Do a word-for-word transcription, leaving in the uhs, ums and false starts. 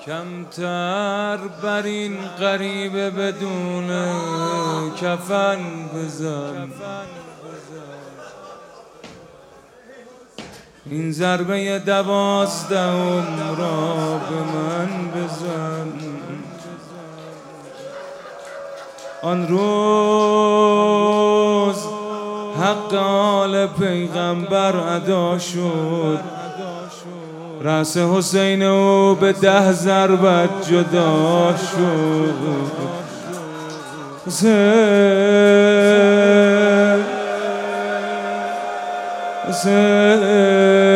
کمتر بر این غریبه بدون کفن بزن، این ضربه دوازدهم را به من بزن. آن روز حق آل پیغمبر ادا شد، رأس حسین او به ده ضربت جدا شد. حسین حسین